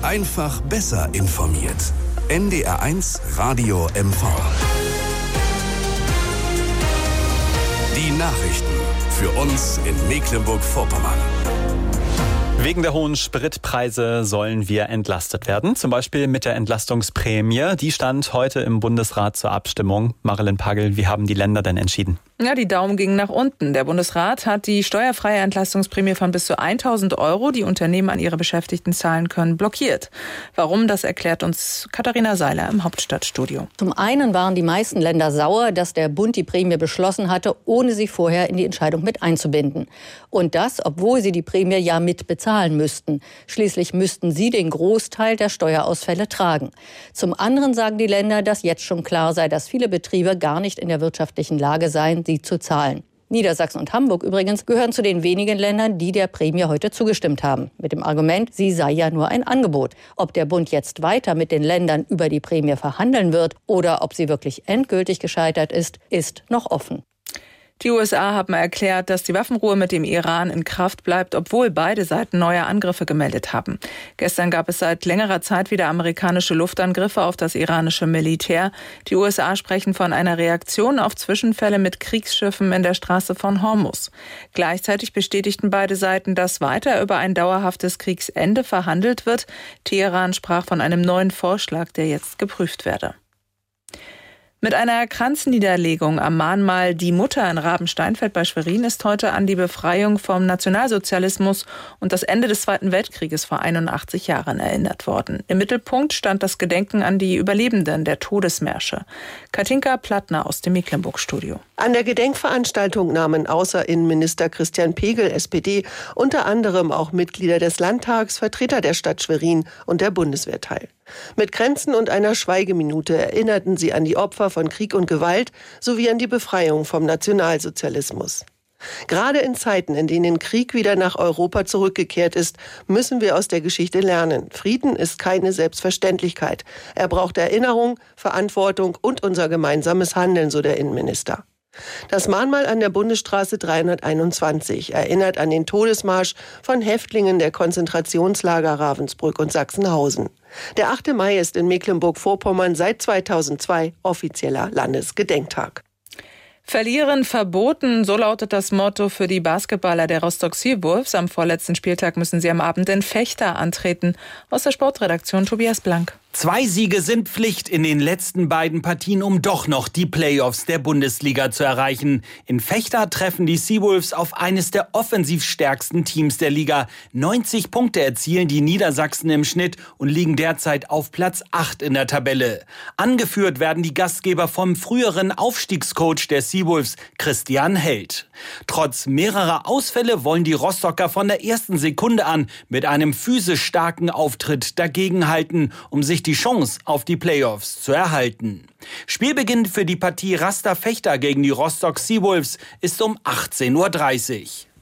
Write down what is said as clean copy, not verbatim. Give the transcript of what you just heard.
Einfach besser informiert. NDR1 Radio MV. Die Nachrichten für uns in Mecklenburg-Vorpommern. Wegen der hohen Spritpreise sollen wir entlastet werden, zum Beispiel mit der Entlastungsprämie. Die stand heute im Bundesrat zur Abstimmung. Marilyn Pagel, wie haben die Länder denn entschieden? Ja, die Daumen gingen nach unten. Der Bundesrat hat die steuerfreie Entlastungsprämie von bis zu 1.000 €, die Unternehmen an ihre Beschäftigten zahlen können, blockiert. Warum, das erklärt uns Katharina Seiler im Hauptstadtstudio. Zum einen waren die meisten Länder sauer, dass der Bund die Prämie beschlossen hatte, ohne sie vorher in die Entscheidung mit einzubinden. Und das, obwohl sie die Prämie ja mit bezahlen müssten. Schließlich müssten sie den Großteil der Steuerausfälle tragen. Zum anderen sagen die Länder, dass jetzt schon klar sei, dass viele Betriebe gar nicht in der wirtschaftlichen Lage seien, sie zu zahlen. Niedersachsen und Hamburg übrigens gehören zu den wenigen Ländern, die der Prämie heute zugestimmt haben. Mit dem Argument, sie sei ja nur ein Angebot. Ob der Bund jetzt weiter mit den Ländern über die Prämie verhandeln wird oder ob sie wirklich endgültig gescheitert ist, ist noch offen. Die USA haben erklärt, dass die Waffenruhe mit dem Iran in Kraft bleibt, obwohl beide Seiten neue Angriffe gemeldet haben. Gestern gab es seit längerer Zeit wieder amerikanische Luftangriffe auf das iranische Militär. Die USA sprechen von einer Reaktion auf Zwischenfälle mit Kriegsschiffen in der Straße von Hormuz. Gleichzeitig bestätigten beide Seiten, dass weiter über ein dauerhaftes Kriegsende verhandelt wird. Teheran sprach von einem neuen Vorschlag, der jetzt geprüft werde. Mit einer Kranzniederlegung am Mahnmal Die Mutter in Rabensteinfeld bei Schwerin ist heute an die Befreiung vom Nationalsozialismus und das Ende des Zweiten Weltkrieges vor 81 Jahren erinnert worden. Im Mittelpunkt stand das Gedenken an die Überlebenden der Todesmärsche. Katinka Plattner aus dem Mecklenburg-Studio. An der Gedenkveranstaltung nahmen außer Innenminister Christian Pegel, SPD, unter anderem auch Mitglieder des Landtags, Vertreter der Stadt Schwerin und der Bundeswehr teil. Mit Kränzen und einer Schweigeminute erinnerten sie an die Opfer von Krieg und Gewalt sowie an die Befreiung vom Nationalsozialismus. Gerade in Zeiten, in denen Krieg wieder nach Europa zurückgekehrt ist, müssen wir aus der Geschichte lernen. Frieden ist keine Selbstverständlichkeit. Er braucht Erinnerung, Verantwortung und unser gemeinsames Handeln, so der Innenminister. Das Mahnmal an der Bundesstraße 321 erinnert an den Todesmarsch von Häftlingen der Konzentrationslager Ravensbrück und Sachsenhausen. Der 8. Mai ist in Mecklenburg-Vorpommern seit 2002 offizieller Landesgedenktag. Verlieren verboten, so lautet das Motto für die Basketballer der Rostock Seawolves. Am vorletzten Spieltag müssen sie am Abend in Vechta antreten. Aus der Sportredaktion Tobias Blank. 2 Siege sind Pflicht in den letzten beiden Partien, um doch noch die Playoffs der Bundesliga zu erreichen. In Vechta treffen die Seawolves auf eines der offensiv stärksten Teams der Liga. 90 Punkte erzielen die Niedersachsen im Schnitt und liegen derzeit auf Platz 8 in der Tabelle. Angeführt werden die Gastgeber vom früheren Aufstiegscoach der Seawolves, Christian Held. Trotz mehrerer Ausfälle wollen die Rostocker von der ersten Sekunde an mit einem physisch starken Auftritt dagegenhalten, um sich die Chance auf die Playoffs zu erhalten. Spielbeginn für die Partie Raster Vechta gegen die Rostock Seawolves ist um 18:30 Uhr.